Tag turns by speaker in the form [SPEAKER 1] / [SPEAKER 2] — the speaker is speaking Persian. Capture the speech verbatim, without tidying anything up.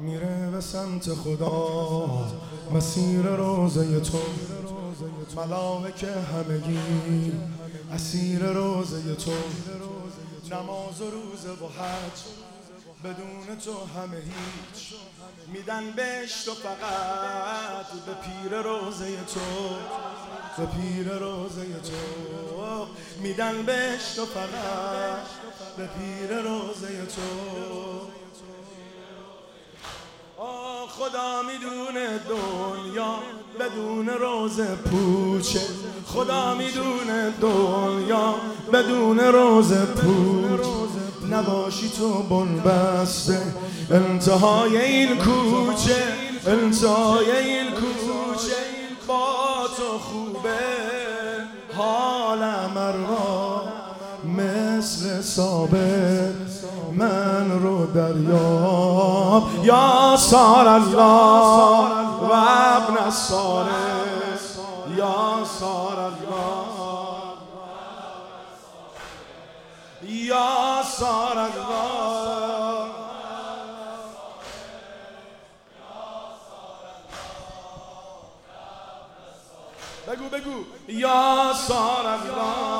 [SPEAKER 1] میره به سمت خدا، مسیر روزه تو. ملائکه همگی اسیر روزه تو. نماز و روزه و حج بدون تو همه هیچ. میدن بهشت و فقط به پیر روزه تو، به پیر روزه تو. میدن بهشت و فقط به پیر روزه تو. آه خدا میدونه دنیا بدون روزه پوچه. خدا میدونه دنیا بدون روزه پوچ. نباشی تو بنبسته انتهای این کوچه، انتهای این کوچه. با تو خوبه حالم را مثل ثابت من رو دریاب. یا سار الله و ابن ساره، یا سار الله، یا سار الله. بگو بگو یا سار الله.